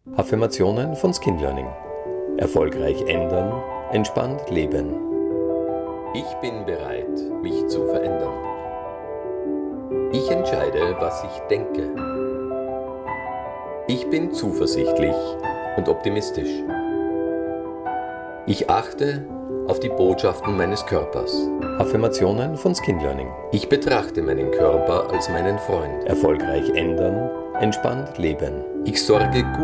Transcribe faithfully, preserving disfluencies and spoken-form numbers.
Affirmationen von Skin Learning. Erfolgreich ändern, entspannt leben. Ich bin bereit, mich zu verändern. Ich entscheide, was ich denke. Ich bin zuversichtlich und optimistisch. Ich achte auf die Botschaften meines Körpers. Affirmationen von Skin Learning. Ich betrachte meinen Körper als meinen Freund. Erfolgreich ändern, entspannt leben. Ich sorge gut